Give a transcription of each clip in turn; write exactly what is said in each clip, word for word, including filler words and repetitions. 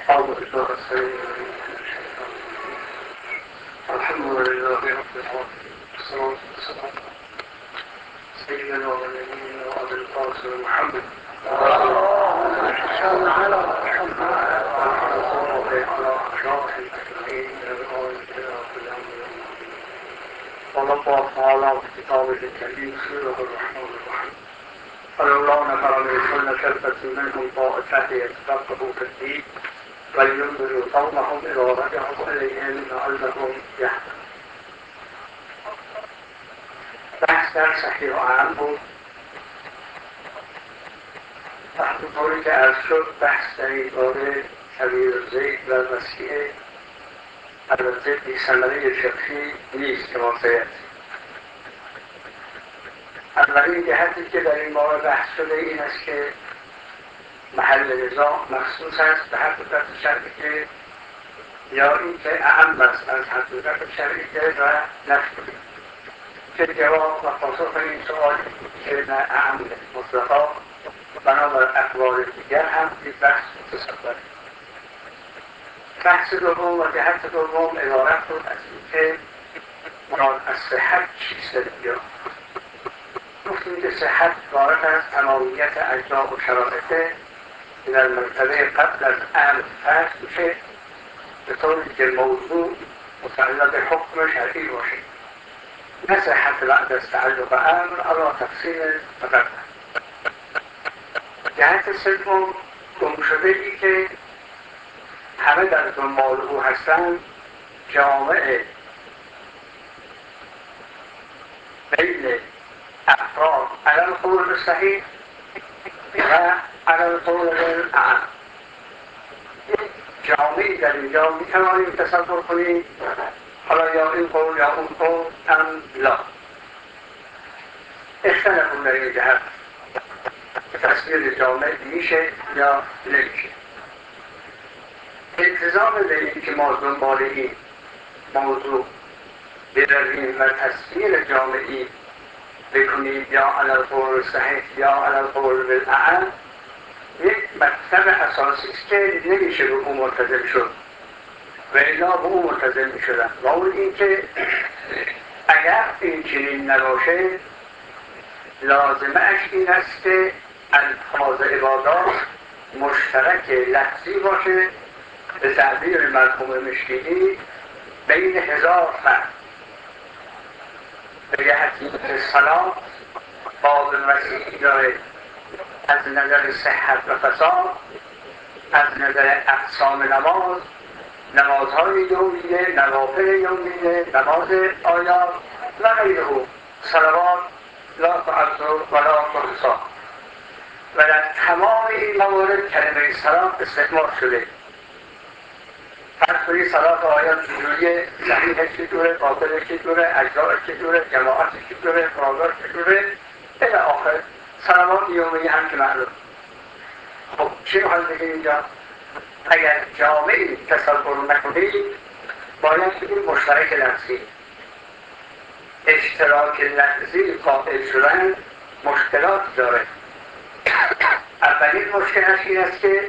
أعوذ بالله السميع العليم من الشيطان الرجيم. الحمد لله رب العالمين والصلاة والسلام على سيدنا ونبينا وأبي القاسم محمد وعلى أشراف الأجمعين من الأول إلى آخر الأمر. ونطلع تعالى بكتابه الكريم بسم الله الرحمن الرحيم. فلولا نفر من كل فرقة منهم طائفة يتفقهوا في الدين ولينذروا قومهم إذا رجعوا إليهم لعلهم يهتدون. بحث در صحیح و عام بود. تحت طوری که عرض شد بحث در این باره کبیر زید و وسیع البته بی ثمره فقهی نیست که واقعیت. اولین جهتی که در این باره بحث شده این است که محل نزاع مخصوص است به حقیقت شرعیه یا اینکه اعم است از حقیقت شرعیه و نفی که جواب و پاسخ این سؤال که نه اعم مطلقا بنابر اقوال دیگر هم این بحث متصدر. بحث دوم و جهت دوم عبارت بود از اینکه مراد از صحت چیست اینجا. گفتیم که صحت عبارت از تمامیت اجزا و شرایط که در مرتبه قبل از امر فرض میشه به طوری که موضوع متعلق به حکم شرعی باشه، نه صحت بعد از تعلق امر علی تفصیل مقدم. جهت سوم گم شده ای که همه در دنبال او هستند جامعه بین افراد علی القول صحیح و علی القول الاعم. جامعی در اینجا می توانیم تصور کنیم، حالا یا این قول یا اون قول هم لا اختلافون در این جهت تصویر جامعه میشه یا نمیشه. التزام به این که ما دنبال این موضوع برویم و تصویر جامعی بکنیم یا علی القول صحیح یا علی القول بالاعم یک مطلب اساسی است که نمیشه به اون ملتزم شد و الا به اون ملتزم میشدن و اون این که اگر این چنین نباشه لازمه اش این است که الفاظ عبادات مشترک لفظی باشه به تعبیر مرحوم مشکینی بین هزار فرد به جهتی که صلاة باب وسیعی داره از نظر صحت و فساد، از نظر اقسام نماز، نمازهای یومیه، نوافل یومیه، نماز آیات و غیره، صلوات لا تعد و لا تحصی و در تمام این موارد کلمه صلاة استعمال شده. فرض کنید صلاة آیات چجوریه، صحیح چطوره، باطل چطوره، اجزاء چطوره، جماعت چطوره، فرادار چطوره الی آخر. صلوات یومیه هم که معلوم. خب چی میخوایم بگیم اینجا؟ اگر جامعی تصور نکنید باید بگیم مشترک لفظی. اشتراک لفظی قائل شدن مشکلات داره. اولین مشکلش این است که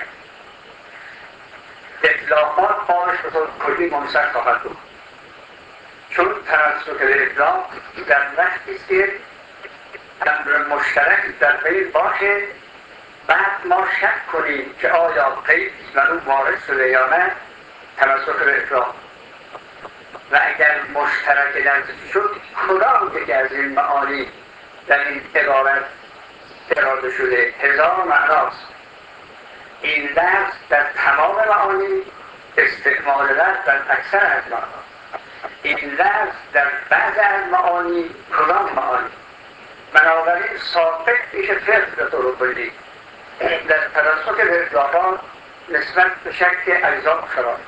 اطلاقات بارش به طور کلی منسک خواهد بود، چون تمسک به اطلاق در وقتی است که امر مشترک در بین باشه بعد ما شک کنیم که آیا قید در اون وارد شده یا نه، تمسک به اطلاق. و اگر مشترک لفظی شد کدام یکی از این معانی در این عبارت اراده شده؟ هزار معناست. این لفظ در تمام معانی استعمال لفظ در اکثر از معناست. این لفظ در بعض از معانی کدام معانی؟ بنابراین ساقط میشه فرق به طور کلی در تمسک به اطلاقات نسبت به شک اجزا و شرایط.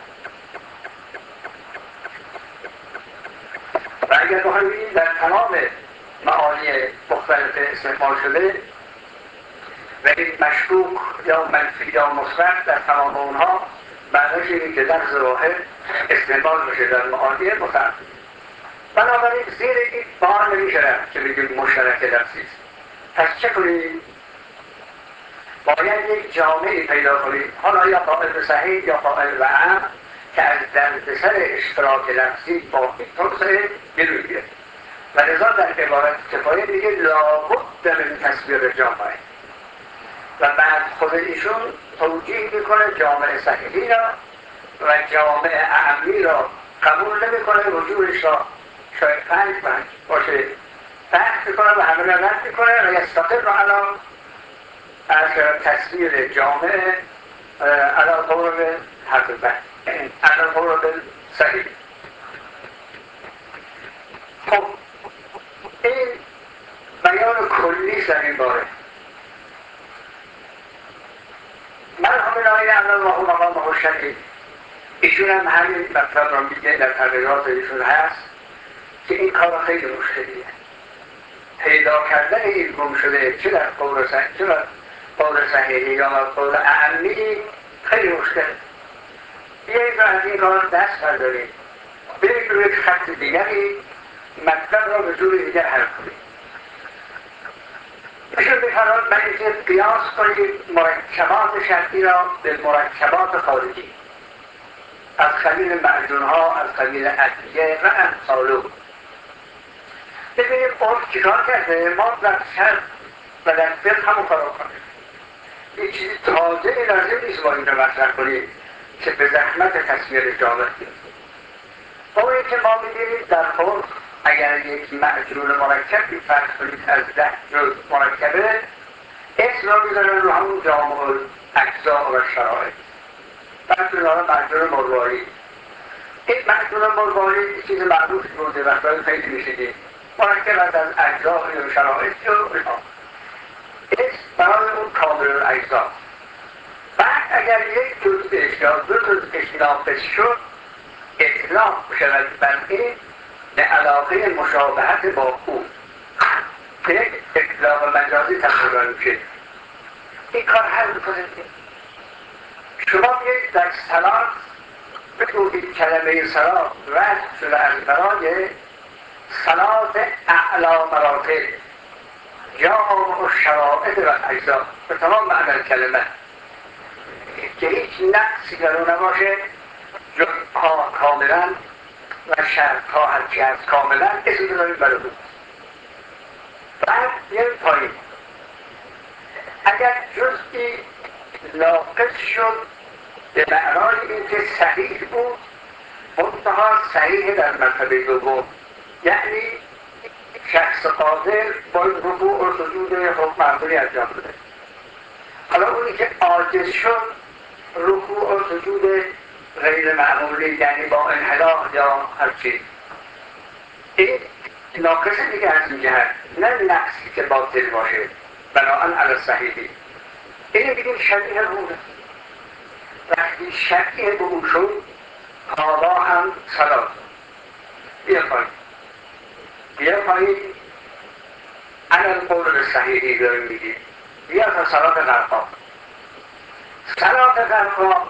و اگر بخواهیم در تمام معانی مختلف استعمال شده و این مشکوک یا منفی یا مثبت در تمام اونها معنیش اینه که لفظ واحد استعمال میشه در معانی مختلف. بنابراین زیر این بار نمیشه که بگیم مشترک لفظی است. پس چه کنیم؟ باید یک جامعه پیدا کنید، حالا یا قائل به صحیح یا قائل به عام، که از دردسر اشتراک لفظی با این توسعه جلوی گیرد. و لذا در عبارت کفایه میگه لابد من تصویر جامعه، و بعد خود ایشون توجیه میکنه جامعه صحیحی را و جامعه اعمی را قبول نمیکنه، وجودش را شاید پنج پنج باشه بحث میکنه و همه را رد میکنه و یستقر را علا از تصویر جامعه علا قول حرف بحث علا قول صحیح. خب این بیان کلی در این باره. مرحوم نایی الله مقامه شدید ایشون هم همین مطلب را میگه در تغییرات ایشون هست که این کار خیلی مشکلیه. پیدا کردن این گم شده چه در قول صحیح چه در قول صحیحی یا قول اعمی خیلی مشکل. بیایید از این کار دست برداریم، بریم روی یک خط دیگری مطلب را به جور دیگر حل کنیم. ایشون می‌فرماید برای اینکه قیاس کنید مرکبات شرعی را به مرکبات خارجی از قبیل معجون‌ها، از قبیل ادویه و امثالو. ببینیم عرف چیکار کرده؟ ما در شرع و در فقه همون کارو کنیم. یک چیزی تازه لازم نیست با این رو مطرح کنیم که به زحمت تصویر جامعه. اون که ما می‌بینیم در عرف اگر یک معجون مرکب فرض کنید از ده جز مرکبه، اسم را می‌ذارن رو همون جامع اجزا و شرایط. فرض کنید معجون مرواری. این معجون مرواری چیز معروفی بوده وقتی خیلی می‌شدید. مرکب از اجزا و شرایط و اینها. اسم برای اون کامل الاجزا. بعد اگر یک جزءش یا دو جزءش ناقص شد، اطلاق شود بر این به علاقه مشابهت با او که یک اطلاق مجازی تقریبا میشه. این کار حل میکنه. شما میگید در صلات بگویید کلمه صلات رد شده از برای صلات اعلا مراتب جامع و شرائط و اجزا به تمام معنی کلمه که هیچ نقصی در اون نباشه، جز ها کاملا و شرط ها هرچی هست کاملا اسم بذارید برای بود. بعد بیاییم پایین. اگر جزئی ناقص شد به معنای اینکه صحیح بود، منتها صحیح در مرتبه دوم، یعنی شخص قادر با رکوع و سجود خود معمولی انجام بده. حالا اونی که عاجز شد رکوع و سجود غیر معمولی یعنی با انحناء یا هر چیز، این ناقص دیگه از این جهت، نه نقصی که باطل باشه بناهن علی صحیحی. اینو بگیم شبیه بود. وقتی شبیه به اون شد حالا هم صلات. بیا پایین بیا پایین علی القول صحیحی داریم میگیم. بیا تا صلات غرقا. صلات غرقا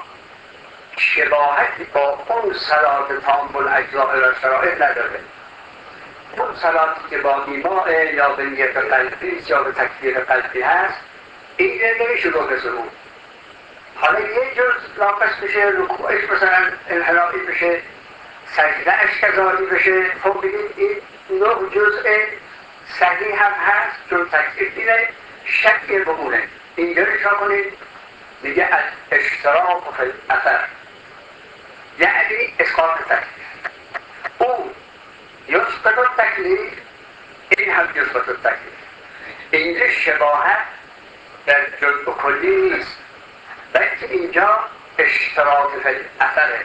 شباهتی با اون صلات تام الاجزاء و شرائط نداره. اون صلاتی که با ایماء یا به نیت قلبی یا به تکبیر قلبی هست، این نمیشه گفت سرود. حالا یه جز ناقص بشه، رکوعش مثلا انحنائی بشه، سجدهش کذایی بشه، خب بگید این نه جزء صحیح هم هست، جز تکبیر دیره شکیه بمونه. اینجا نشا کنید میگه از اشتراک و اثر، یعنی اسقاط تکلیف. او یثبت تکلیف، این هم یثبت تکلیف. اینجا شباهت در جزء کلی نیست، بلکه اینجا اشتراک اثره.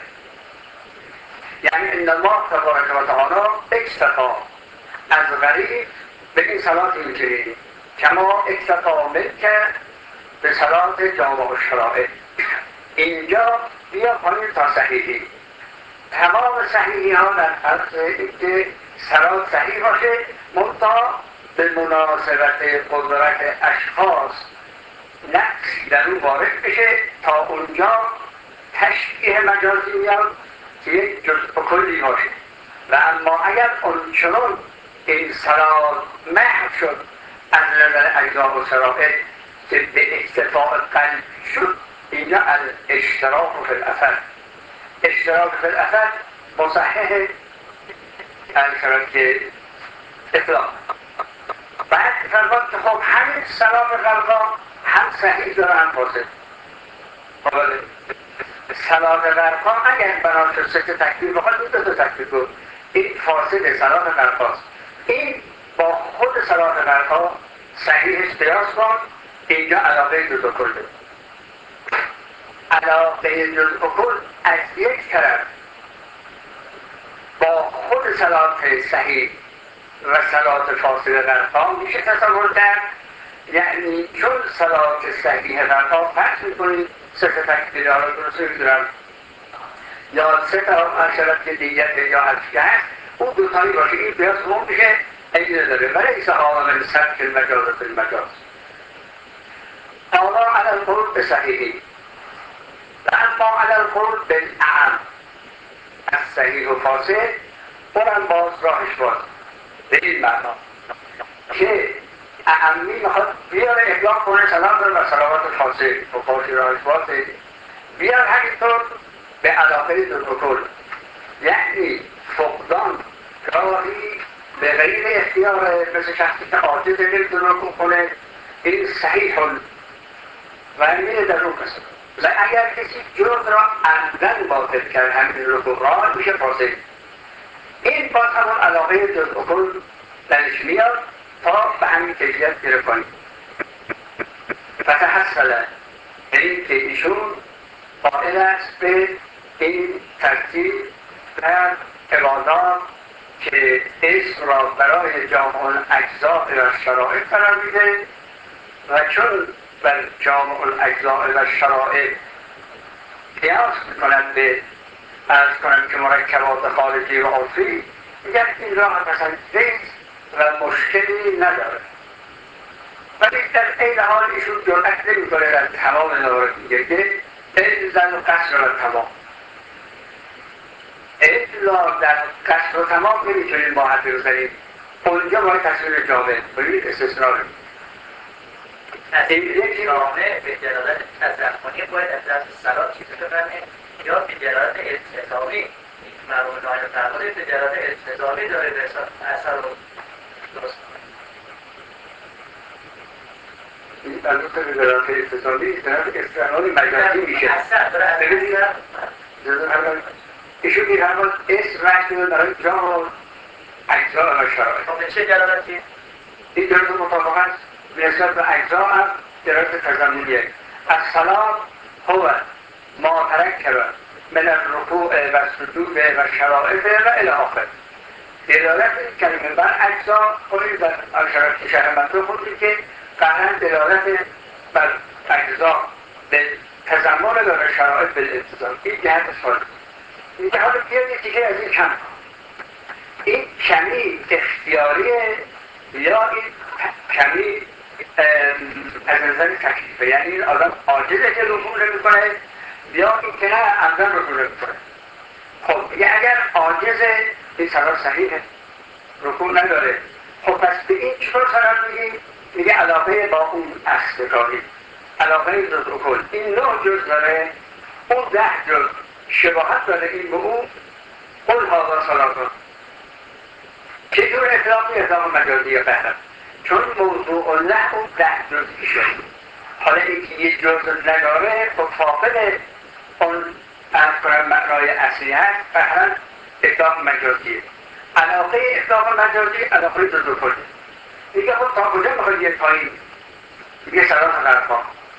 یعنی ان الله تبارک و تعالی اکتفا از غریب به این صلات میکنید کما اکتفا منک به صلات جامع و شرائط. اینجا بیا پایین تا صحیحی. تمام صحیحی ها در فرض اینکه صلات صحیح باشه، منتها به مناسبت قدرت اشخاص نقصی در اون وارد بشه، تا اونجا تشبیه مجازی میاد که یک جزء کلی باشه. و اما اگر اونچنان این صلات محو شد از نظر اجزا و شرائط که به اکتفاء قلب شد، اینجا از اشتراک فی الاثر، اشتراک فی الاثر مصحح اشتراک اطلاق. بعد فرمود که خب همین سلام غرقا هم صحیح داره هم فاسد. سلام غرقا اگر بناشد سه تکبیر بخواد دو تا تکبیر بود، این فاسد سلام غرقاست. این با خود سلام غرقا صحیحش قیاس کن، اینجا علاقه جزء کله. علاقه جزء کل از یک طرف با خود صلات صحیح و صلات فاسد غرقا میشه تصور کرد. یعنی چون صلات صحیح غرقا فرض میکنید سه تا تکبیر ها رو درست میدونم یا سه تا عشرت دیگر یا هرچی هست اون دوتایی باشه، این قیاس مهم میشه. این نداره ولی ایسا آمن سبک المجازت المجاز آما علی القول به صحیحی و اما علی القول بالاعم از صحیح و فاسد اونم باز راهش باز به این معنا که اعمی میخواد بیاره اطلاق کنه سلام و سلامات فاسد و باشی راهش بازه، بیار همینطور به علاقه دلوکل، یعنی فقدان راهی به غیر اختیار مثل شخصی که عاجز نمیتونه کنه، این صحیح و میره در اون قسم. و اگر کسی جز را عمدن باطل کرد همین رو گمراه میشه فاسد. این باز همون علاقه جزء کل درش میاد تا به همین کیفیت گرفت کنیم. فتحصله این که ایشون قائل است به این ترتیب در عبادات که اسم را برای جامع الاجزاء و شرائع قرار میده و چون بر جامع الاجزاء و شرائع قیاس میکنند به ارز کنند که مرکبات خارجی و عرفی، میگن این راه مثلا نیست و مشکلی نداره. ولی در این حال ایشون جرأت نمیکنه در تمام موارد میگه که الا قصر و تمام، الا در قصر و تمام نمیتونیم با حد بزنیم، اونجا باید تصویر جامعه ببینید استثناء رو این جامعه به دلالت تضمنی باید از دست صلات چیزی بفهمه یا به دلالت التزامی مرحوم نایب فرموده به دلالت التزامی داره به اثر رو درست این البته به دلالت التزامی دلالت استعمال مجازی میشه. ببینید ایشون این همون اسم رشت برای جامع اجزا و شرائع به چه دلالتی؟ این دلالت مطابق است نسبت به اجزا هم دلالت تضمنیه. السلام هو ما ترکب من الرکوع و سجود و شرائط و الی آخر. دلالت کلمه بر اجزا خودی در شرایط شرح منطق خودی که قرن دلالت بر اجزا به تضمن داره شرایط به الالتزام. این جهت سوال این جهت بیاد یه دیگه از این کم این کمی اختیاریه یا این کمی از نظر تکلیفه، یعنی این آدم عاجزه که رکوع نمی‌کنه یا این که نه عمدن رکوع نمی‌کنه. خب میگه اگر عاجزه این سلام صحیحه رکوع نداره، خب پس به این چطور سلام میگیم؟ میگه علاقه با اون اصلکاری علاقه جز کل این نه جز داره اون ده جز شباهت داره این به اون قل هاذا صلاتون. چطور اطلاقی اطلاق مجازی یا بهرم؟ چون موضوع الله اون ده جزی شد. حالا اینکه یه جز نداره خب فاقد اون ارز کنم معنای اصلی هست، بهرم اطلاق مجازیه. علاقه اطلاق مجازی علاقه جز کل. دیگه خود تا کجا میخواد یه پایین میگه صلات غرقا.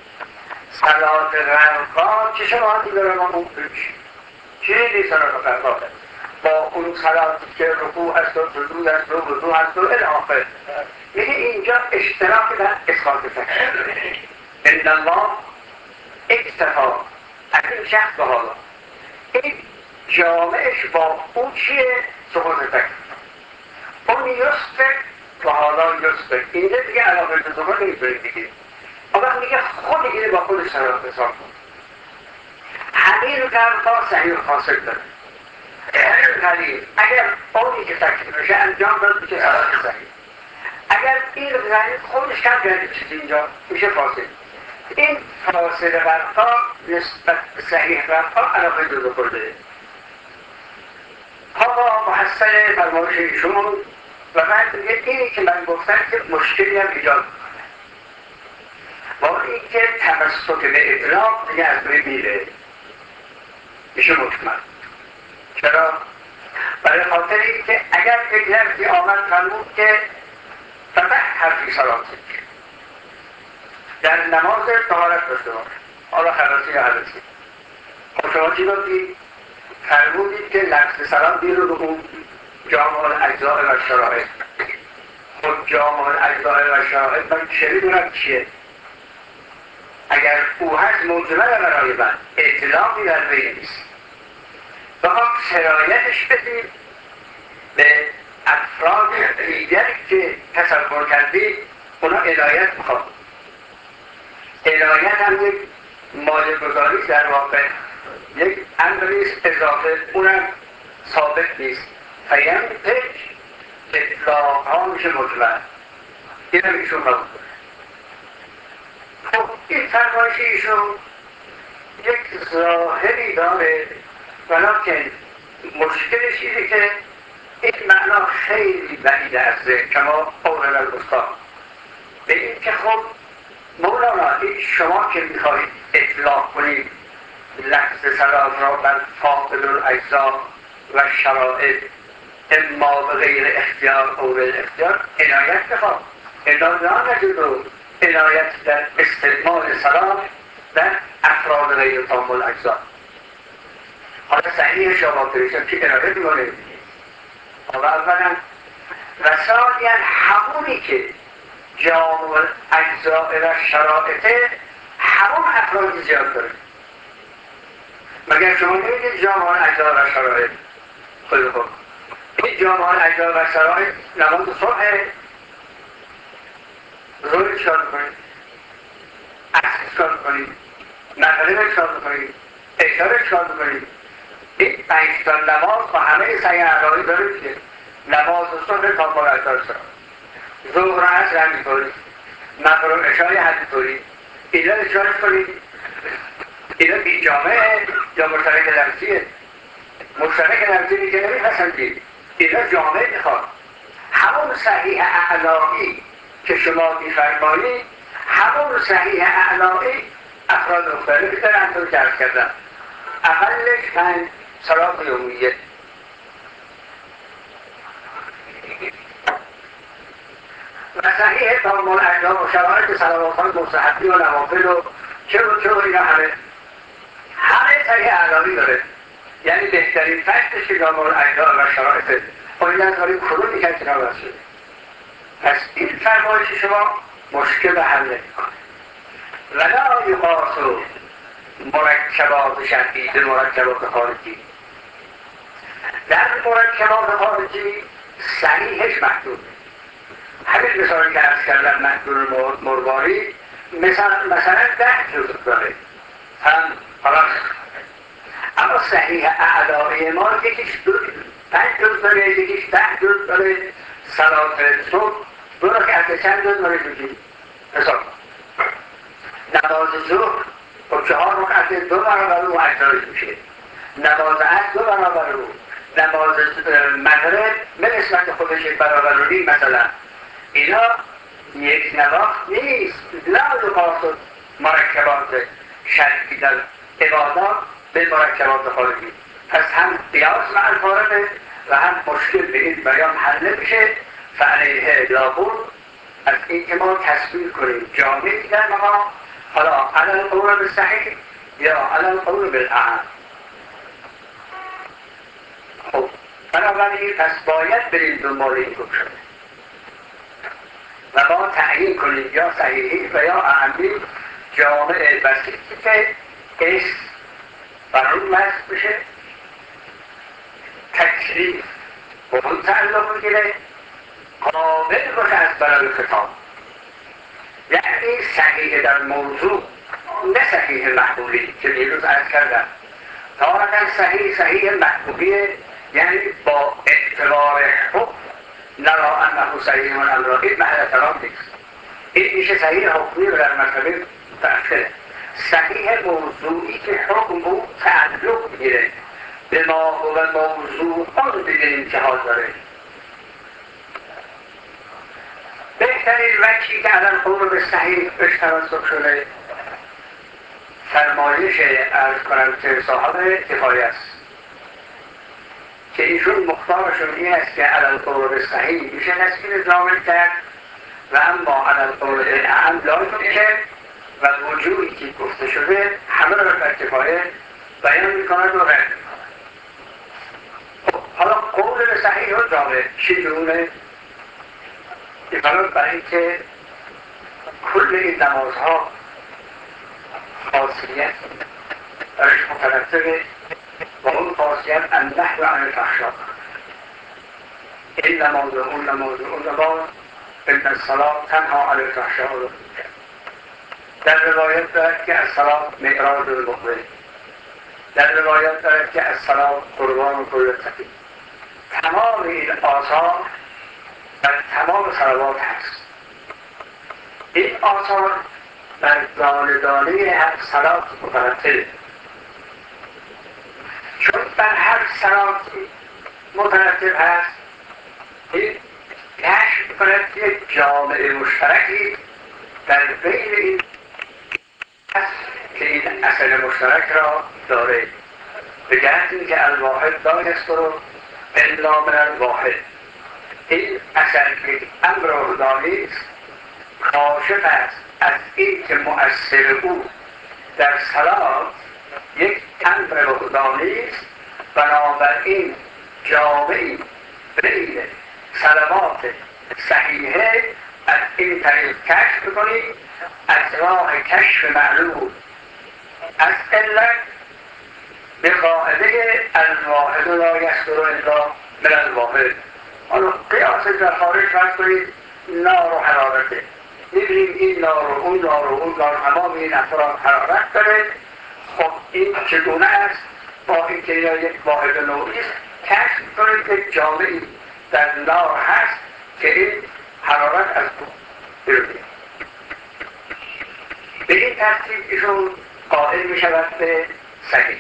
صلات غرقا چه شباهتی داره با اون پیش؟ چیزی صلات غرقا با اون صلاتی که رکوع است و سجود است و وضوء است و الی آخر. میگه اینجا اشتراک در اسقاط تکلیف. ان الله اکتفا از این شخص به حالا این جامعش با اون چیه؟ سقوط تکلیف. اون یسفک و حالا یسفک اینجا دیگه علاقه جزوها نمیتونید دیگه. اما میگه خود اینه با خودش صلاح حساب کن. همین غرقا صحیح و فاسد داره. غریب اگر اونی که تکلیف بشه انجام داد میشه صلاح صحیح. اگر این غریب خودش کم کرده چیزی اینجا میشه فاسد. این فاصله برپا نسبت به صحیح برپا علاقه دو کرده. ها محصل فرمایش ایشون و بعد میگه اینی که من گفتم که مشکلی هم ایجاد میکنه. با اینکه تمسک به اطلاق دیگه از بین میره. میشه مطمئن. چرا؟ برای خاطر اینکه اگر یک لفظی آمد فرمود که فقط حرفی صلاتی در نماز طهارت داشته باشه، حالا خلاصی یا حدثی. خب شما چی گفتید؟ فرمودید که لفظ سلام بیرون رو اون جامع الاجزاء و شرائط. خب جامع الاجزاء و شرائط من چه میدونم چیه؟ اگر او هست موجبه برای من اطلاقی در بین نیست. بخوام سرایتش بدیم به افراد دیگر که تصور کردید اونا عنایت میخواد. عنایت هم یک مایه گذاری در واقع یک امریست اضافه، اونم ثابت نیست. فینتج اطلاق ها میشه مطلق. این هم ایشون قبول کنه. خب این فرمایش ایشون یک ظاهری داره، ولیکن مشکلش اینه که این معنا خیلی بعید از ذهن کما قول الاستاد. به این که خب مولانا این شما که میخواهید اطلاق کنید لفظ سلام را بر فاقد الاجزاء و شرائط اما به غیر اختیار او به اختیار عنایت بخواد. عنایت نجد و عنایت در استعمال سلام در افراد غیر تام الاجزاء. حالا صحیح شما پریشم که عنایت میکنه. حالا اولا و ثانیا همونی که جامع اجزاء و شرائطه همون افرادی زیاد داره. مگر شما نمیدید جامع اجزاء و شرائط خیلی خوب این جامع اجزاء و شرائط نماز صبح ظهر چکار میکنید؟ عصر چکار میکنید؟ مغرب چکار میکنید؟ عشا چکار میکنید؟ این پنج تا نماز با همه صحیح اعلایی داره که نماز صبح تا مرتب شد، ظهر عصر همینطوری، مغرب عشای همینطوری. اینا رو چکار کنید؟ اینا بی جامعه یا مشترک لفظیه؟ مشترک لفظی که نمیپسندید. اینا جامعه میخواد. همون صحیح اعلایی که شما میفرمایید همون صحیح اعلایی افراد مختلفی دارن تو درس کردن. اقلش پنج صلات یومیه. و صحیح تام الاجزاء و شرایط صلوات مستحبی و نوافل و چه و چه و اینا همه همه صحیح اعلامی داره. یعنی بهترین فکتش که جامع الاجزاء و شرایط باید داریم کنون میکرد که نامد شده. پس این فرمایش شما مشکل حل نمی‌کنه. ولا یقاس مرکبات شرعی به مرکبات خارجی. در مرکبات خارجی صحیحش محدود. همین مثال که عرض کردم محدود مرواری مثلا مثلا ده جزء داره هم خلاص. اما صحیح اعلای ما یکیش دو پنج جزء داره، یکیش ده جزء داره. صلات صبح دو رکعت چند جزء داره بگید مثال نماز ظهر و چهار رکعت دو برابر او اجزایش میشه. نماز عصر دو برابر او. نماز مغرب به نسبت خودش یک برابر رو نیم مثلا. اینا یک نواخت نیست. لا یقاس مرکبات شرعی در عبادات به مرکبات خارجی. پس هم قیاس مع الفارقه و هم مشکل به این بیان حل نمیشه. فعلیه لابد از این که ما تصویر کنیم جامعی در مقام حالا علی القول بالصحیح یا علی القول بالاعم. خب بنابراین پس باید بریم دنبال این گفت شده و ما تعیین کنیم یا صحیحی و یا اعمی جامعه بسیطی که اسم بر اون مست بشه، تکلیف به اون تعلق بگیره، قابل باشه از برای خطاب. یعنی صحیح در موضوع نه صحیح محبوبی که دیروز عرض کردم. تارتا صحیح صحیح محبوبی یعنی با اعتبار حکم نرا انه صحیح من امرائی محل کلام نیست. این میشه صحیح حکمی و در مرتبه متأخره. صحیح موضوعی که حکم بود تعلق میگیره به ما و موضوع اون بگیریم که حاضره. بهترین وجهی که الان قول به صحیح بهش توسط شده فرمایش عرض کنم که صاحب کفایه است که ایشون مختارشون این است که علل قول به صحیح میشه تصویر ضامن کرد و اما علل قول اعم لازم کرد و وجودی که گفته شده همه را در کفایه بیان میکند و رد میکند. حالا قول به صحیح و ضامن چگونه؟ برای اینکه کل این نمازها خاصیت درش مترتبه و اون خاصیت النهی عن الفحشاء. این نماز و اون نماز و اون نماز ان الصلاة تنها عن الفحشاء و المنکر. در روایت دارد که الصلاة معراج المؤمن، در روایت دارد که الصلاة قربان کل تقی. تمام این آثار در تمام صلوات هست. این آثار بر دانه دانه هر صلات مترتبه، چون بر هر صلات مترتب هست این کشف کند یک جامعه مشترکی در بین این هست که این اصل مشترک را داره. به جهت اینکه الواحد لا یصدر الا من الواحد. این اصل یک امر وحدانی است، کاشف است از این که مؤثر او در صلات یک امر وحدانی است. بنابراین جامعی بین صلوات صحیحه از این طریق کشف کنید، از راه کشف معلوم از علت به قاعده الواحد لا یصدر الا من الواحد. حالا قیاس در خارج فرض کنید نار و حرارته، می‌بینیم این نار و اون نار و اون نار تمام این افراد حرارت داره. خب این چگونه است؟ با اینکه یا یک واحد نوعی است کشف کنید که جامعی در نار هست که این حرارت از بیرون. به این ترتیب ایشون قائل می شود به صحیح.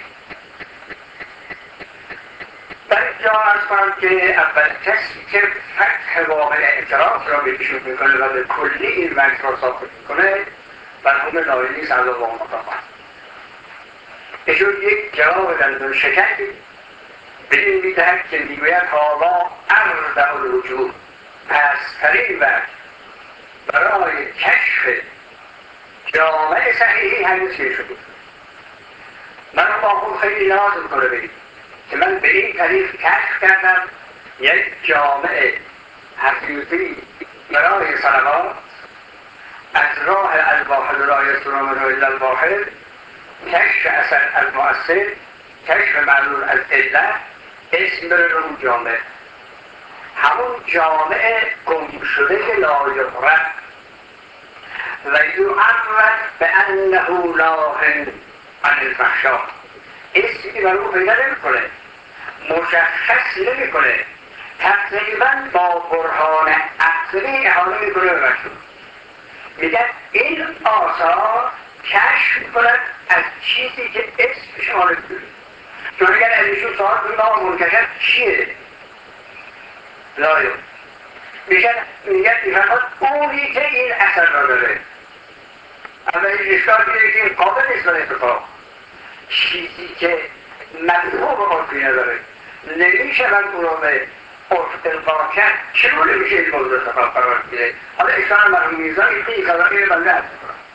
در اینجا ارز کنم که اول کسی که فتح واقع اعتراض را به ایشون میکنه و به کلی این وجه را ثابت میکنه مرحوم نایمی صلی الله علیه و آله. ایشون یک جواب دندان شکنی به این میدهد که میگوید حالا اربع الوجوه، پسترین وجه برای کشف جامعه صحیحی همین چیه شده. من با خود خیلی لازم کنه بگید که من به این طریق کشف کردم یک جامعه حقیقی برای صلوات از راه الواحد لا یصدر منه الا الواحد، کشف اثر از مؤثر، کشف معلول از علت، اسم بره رو اون جامعه، همون جامعه گم شده که لا یعرف و یعرف به انه ناه عن الفحشاء. اسمی بر او پیدا نمی کنه، مشخص نمی کنه، تقریبا با برهان عقلی احاله می کنه به مشهور. میگن این آثار کشف کند از چیزی که اسمش حاله کنه. چون اگر ازشون سوال کنید آقا منکشف چیه؟ لایو میگن میگن فقط اونی که این اثر را داره. اولین اشکال میگه که این قابل نیست برای اتفاق، چیزی که مفهوم عرفی نداره نمیشه من اون رو به عرف القا کرد، چرا نمیشه این موضوع اتفاق قرار میده؟ حالا اشکال مرحوم میرزا این این کلمه بنده هست.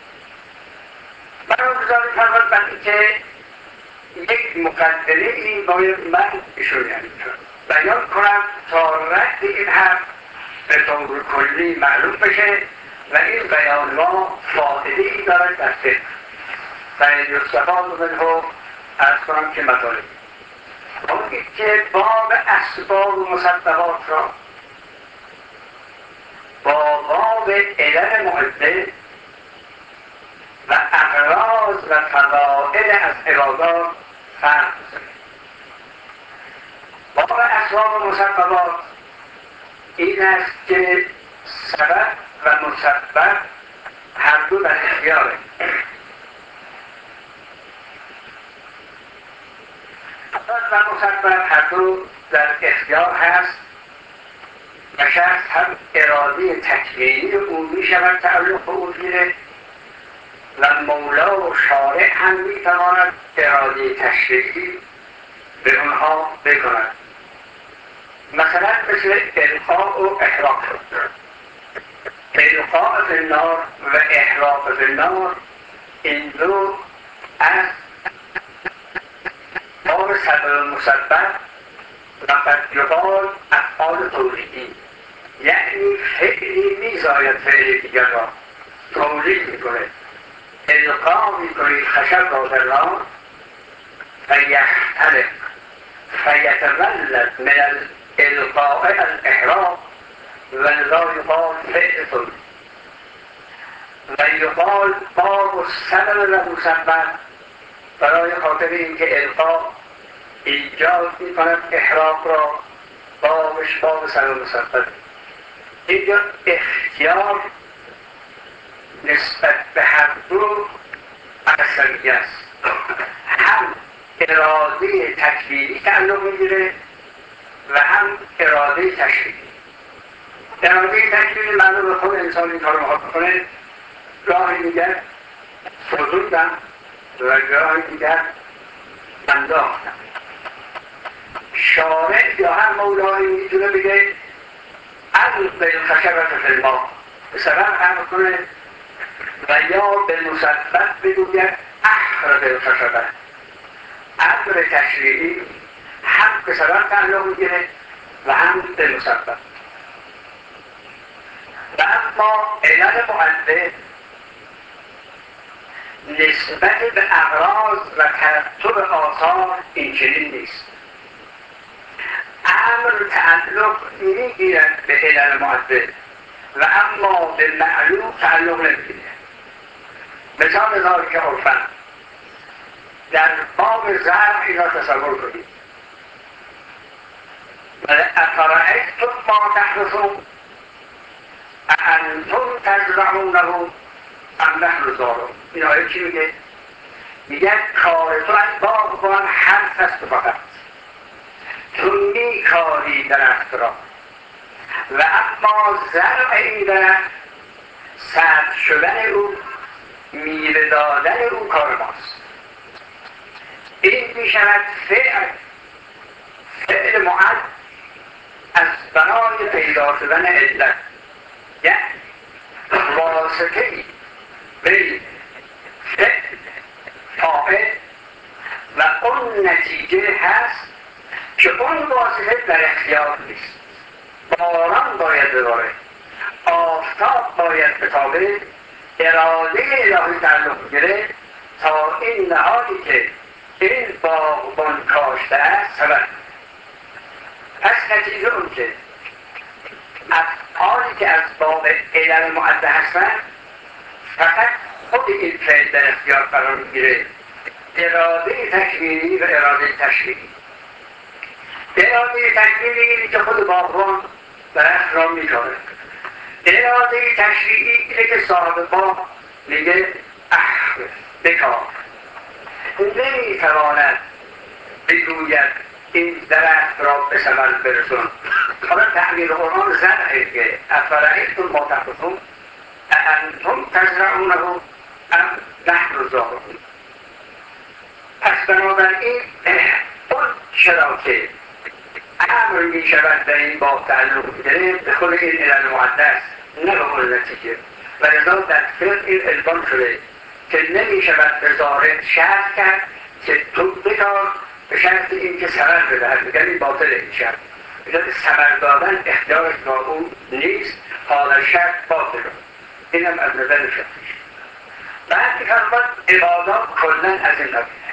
مرحوم میرزا فرمود بنده که یک مقدمه این باید من ایشون یعنی بیان کنم تا رد این حرف به طور کلی معلوم بشه و این بیان ما فائده ای دارد در فکر و یستفاد منه ارز کنم که مطالب. اونی که باب اسباب و مصدقات را با باب علل محبه و اغراض و فضائل از عبادات فرق بزنید. باب اسباب و مصدقات این است که سبب و مسبب هر دو در اختیاره. و مسبب هر دو در اختیار هست و شخص هم اراده تکوینی او می شود تعلق به او گیره و مولا و شارع هم می تواند اراده تشریعی به اونها بکند. مثلا مثل القاء و احراق. القاء فی النار و احراق فی النار این دو از باب سبب مسبب و قد یقال افعال تولیدی، یعنی فعلی میزاید فعل دیگر را تولید میکنه. القا میکنید خشب را در راه فیختلق فیتولد من الالقاء الاحراق و لا یقال فعل تولید و یقال باب سبب و مسبب برای خاطر اینکه القا ایجاد میکند احراق را، بابش باب سبب مسبب. اینجا اختیار نسبت به هر دو اصلی است، هم اراده تکوینی تعلق میگیره و هم اراده تشریعی. اراده تکوینی معنی به خود انسان این کار رو بکنه، راهی دیگر فضوندم و راهی دیگر انداختم. شارع یا هر مولایی میتونه بگه الق الخشبة فی الماء، به سبب امر کنه، و یا به مسبب بگوید احرق الخشبة. امر تشریعی هم به سبب تعلق میگیره و هم به مسبب. و اما علل مؤدب نسبت به اغراض و ترتب آثار این چنین نیست. امر تعلق میگیرد به علل مؤدب و اما به معلوم تعلق نمیگیرد. مثال ذالک عرفا در باب زرع اینا تصور کنید. افرأیتم ما تحرثون اانتم تزرعونه ام نحن الزارعون. این آیه چی میگه؟ میگه کار تو از باغبان حرف است فقط، تو میکاری درخت را، و اما زرع این درخت سبز شدن او، میوه دادن او کار ماست. این میشود فعل فعل معد از بنای پیدا شدن علت، یعنی واسطه‌ای بین فعل فاعل و اون نتیجه هست که اون واسطه در اختیار نیست. باران باید بباره، آفتاب باید بتابه، اراده الهی تعلق گیره تا این نهادی که این باغبان کاشته است سبب. پس نتیجه اون که افعالی که از باب علل مؤدب هستند فقط خود این فعل در اختیار قرار میگیره، اراده تکوینی و اراده تشریعی. اراده تکوینی اینه که خود باغبان درخت را میکاره، اراده تشریعی اینه که صاحب باغ میگه احرث بکار. نمیتواند بگوید این درخت را به ثمر برسون. حالا تعبیر قرآن زرعه که افرأیتم ما تحرثون اانتم تزرعونه ام نحن الزارعون. پس بنابراین اون چرا که امر می شود در این باب تعلق داره به خود این علل مؤدب است، نه به خود نتیجه. و لذا در فقه این الزام شده که نمی شود به ظاهر شرط کرد که تو بکار به شرط این که ثمر بدهد، میگن این باطل این شرط. میگن ثمر دادن اختیارش با او نیست، حالا شرط باطل. اینم از نظر فقهش. بعد میفرماد عبادات کلا از این قبیله.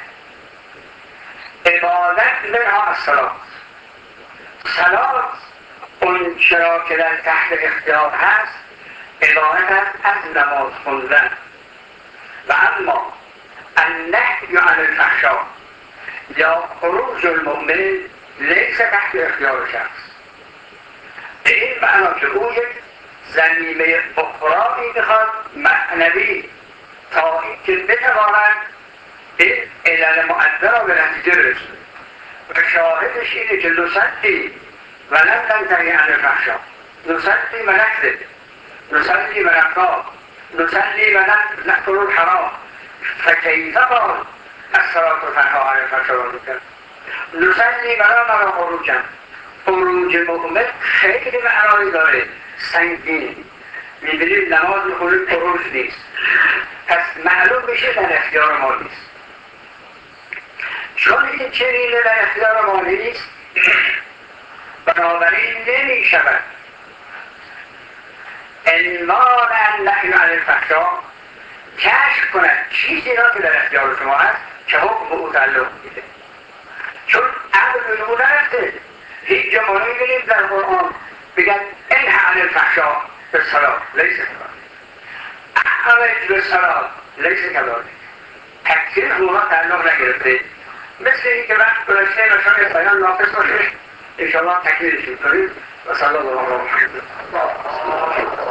عبادت منها الصلاة. صلاة اون چرا که در تحت اختیار هست عبادت هست از نماز خوندن. و اما النهی عن الفحشاء یا خروج المؤمن لیس تحت اختیار شخص، به این معنا که او یک زمینه اخرایی میخواد معنوی تا اینکه بتواند این علل مؤدب را به نتیجه برسونه. و شاهدش اینه که نصلی و لم ننتهی عن الفحشا، نصلی و نکذب، نصلی و نقاب، نصلی و نأكل الحرام، فکیف قال الصلاة تنهی عن الفحشاء والمنکر، نصلی و لا نرى خروجا. خروج مؤمن خیلی معنایی داره، سنگینه. می‌بینید نماز می‌خونید خروج نیست، پس معلوم میشه در اختیار ما نیست. چون این چنین در اختیار ما نیست، بنابراین نمی شود انمان النهی عن الفحشاء کشف کند چیزی را که در اختیار شما هست که حکم او تعلق میده، چون عقل به او نرفته. هیچ جا ما نمی‌بینیم در قرآن بگن انهی عن الفحشاء بالصلاة لیس کذالک، اخرج بالصلاة لیس کذالک، تکثیر اونا تعلق نگرفته. مثل این که وقت گذشته نشان بیان ناقص باشه، انشاءالله تکمیلش می‌کنیم. و صلی الله علیه و سلم.